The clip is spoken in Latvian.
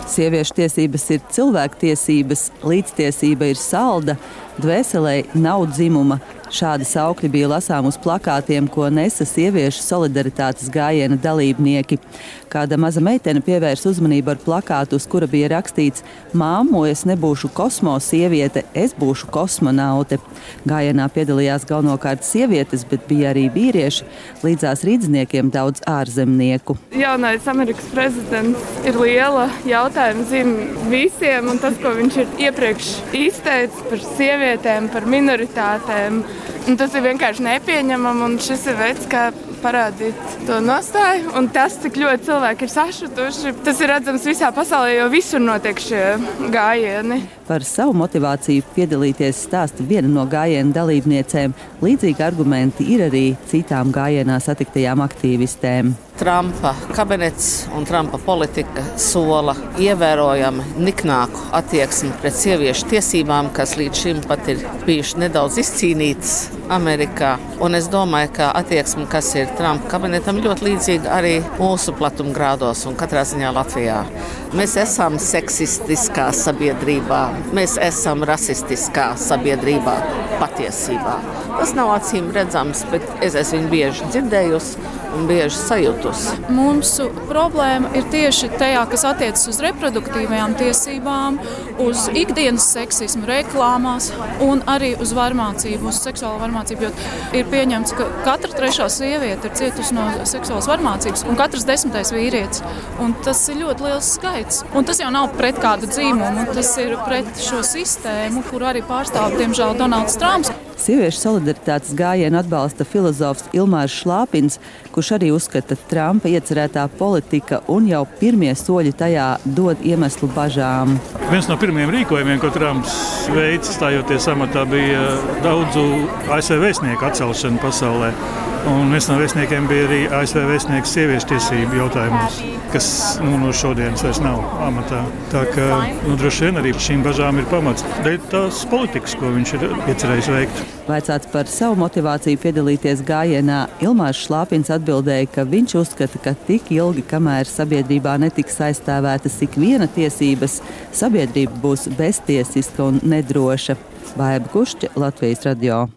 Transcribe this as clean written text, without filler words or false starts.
Sieviešu tiesības ir cilvēktiesības, līdztiesība ir salda, dvēselē nav dzimuma. Šādi saukļi bija lasām uz plakātiem, ko nesa sieviešu solidaritātes gājiena dalībnieki. Kāda maza meitene pievērsa uzmanību ar plakātu, uz kura bija rakstīts: "Māmu, es nebūšu kosmosieviete, es būšu kosmonaute." Gājienā piedalījās galvenokārt sievietes, bet bija arī vīrieši, līdzās rīdzniekiem daudz ārzemnieku. Jaunais Amerikas prezidents ir liela jautājuma zīme visiem, un tas, ko viņš ir iepriekš izteicis par sievietēm, par minoritātēm, tas ir vienkārši nepieņemami, un šis ir veids, kā parādīt to nostāju. Un tas, cik ļoti cilvēki ir sašutuši, tas ir redzams visā pasaulē, jo visur notiek šie gājieni. Par savu motivāciju piedalīties stāsta viena no gājiena dalībniecēm. Līdzīgi argumenti ir arī citām gājienā satiktajām aktīvistēm. Trumpa kabinets un Trumpa politika sola ievērojami niknāku attieksmi pret sieviešu tiesībām, kas līdz šim pat ir bijuši nedaudz izcīnītas Amerikā. Un es domāju, ka attieksme, kas ir Trumpa kabinetam, ļoti līdzīga arī mūsu platumgrādos un katrā ziņā Latvijā. Mēs esam seksistiskā sabiedrībā, mēs esam rasistiskā sabiedrībā patiesībā. Tas nav acīm redzams, bet es esmu viņu bieži dzirdējusi un bieži sajūtusi. Mūsu problēma ir tieši tajā, kas attiecas uz reproduktīvajām tiesībām, uz ikdienas seksismu reklāmās un arī uz varmācību, uz seksuālo varmācību. Jo ir pieņemts, ka katra trešā sieviete ir cietusi no seksuālas varmācības un katrs 10. vīrietis. Un tas ir ļoti liels skaits. Un tas jau nav pret kādu dzīmumu, tas ir pret šo sistēmu, kuru arī pārstāv, diemžēl, Donalds Trumps. Sieviešu solidaritātes gājienu atbalsta filozofs Ilmārs Šlāpins, kurš arī uzskata, ka Trumpa iecerētā politika un jau pirmie soļi tajā dod iemeslu bažām. Viens no pirmajiem rīkojumiem, ko Trumps veica stājoties amatā, bija daudzu ASV vēstnieku atcelšana pasaulē. Un viens no vēstniekiem bija arī ASV vēstnieks sieviešu tiesību jautājumos, kas no šodienas vairs nav amatā. Tā kā droši vien arī šīm bažām ir pamats dēļ tās politikas, ko viņš ir iecerējis veikt. Vaicāts par savu motivāciju piedalīties gājienā, Ilmārs Šlāpins atbildēja, ka viņš uzskata, ka tik ilgi, kamēr sabiedrībā netiks aizstāvētas ikviena tiesības, sabiedrība būs beztiesiska un nedroša. Baiba Kušķa, Latvijas radio.